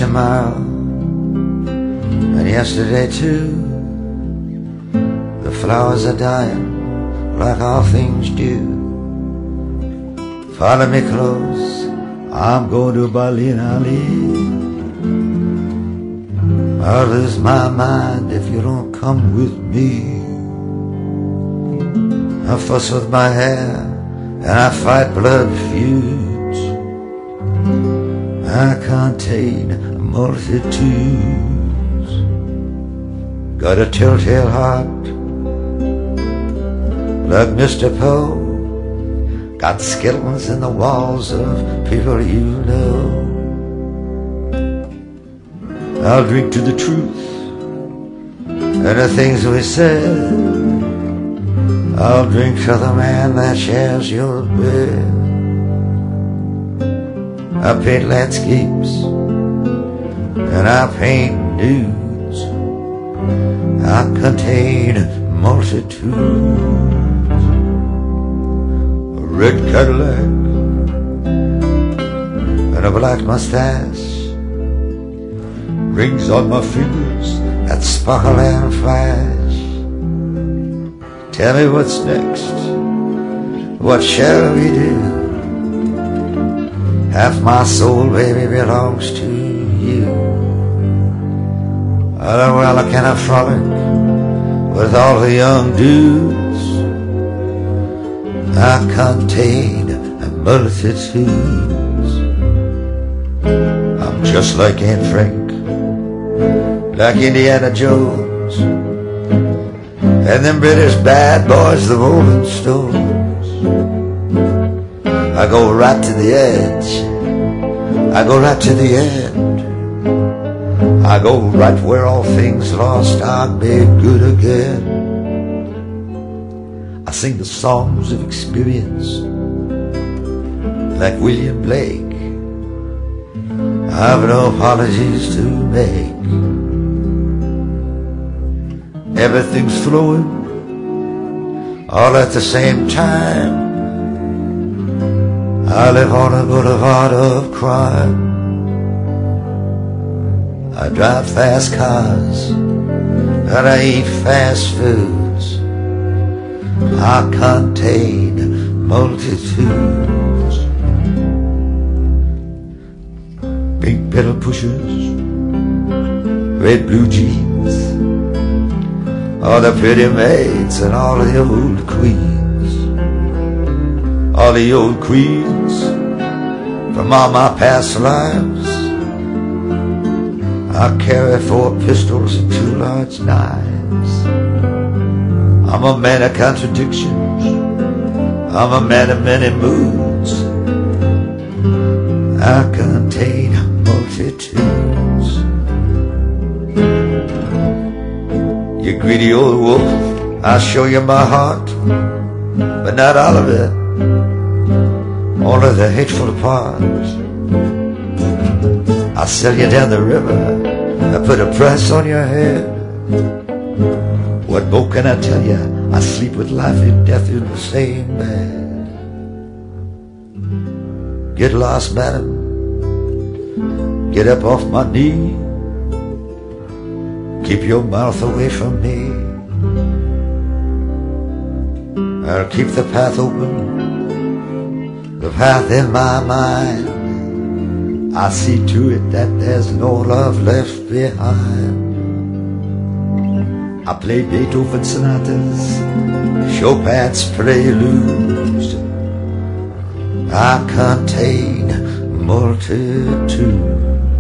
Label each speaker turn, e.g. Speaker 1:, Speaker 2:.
Speaker 1: tomorrow and yesterday too. The flowers are dying like all things do. Follow me close, I'm going to Berlin, Ali. I'll lose my mind if you don't come with me. I fuss with my hair and I fight blood feuds. I contain multitudes. Got a telltale heart like Mr. Poe. Got skeletons in the walls of people you know. I'll drink to the truth and the things we said. I'll drink to the man that shares your bed. I paint landscapes and I paint nudes. I contain multitudes. A red Cadillac and a black mustache, rings on my fingers that sparkle and flash. Tell me what's next, what shall we do? Half my soul, baby, belongs to you. Oh, well, can I frolic with all the young dudes? I contain multitudes. I'm just like Anne Frank, like Indiana Jones, and them British bad boys, the Rolling Stones. I go right to the edge, I go right to the end. I go right where all things lost are made good again. I sing the songs of experience like William Blake. I've no apologies to make. Everything's flowing all at the same time. I live on a boulevard of crime. I drive fast cars and I eat fast foods. I contain multitudes. Pink pedal pushers, red blue jeans, all the pretty maids and all the old queens. All the old queens from all my past lives. I carry 4 pistols and 2 large knives. I'm a man of contradictions, I'm a man of many moods. I contain multitudes. You greedy old wolf, I'll show you my heart, but not all of it, only the hateful parts. I'll sell you down the river, I put a price on your head. What more can I tell you? I sleep with life and death in the same bed. Get lost, madam, get up off my knee. Keep your mouth away from me. I'll keep the path open, the path in my mind. I see to it that there's no love left behind. I play Beethoven sonatas, Chopin's preludes. I contain multitudes.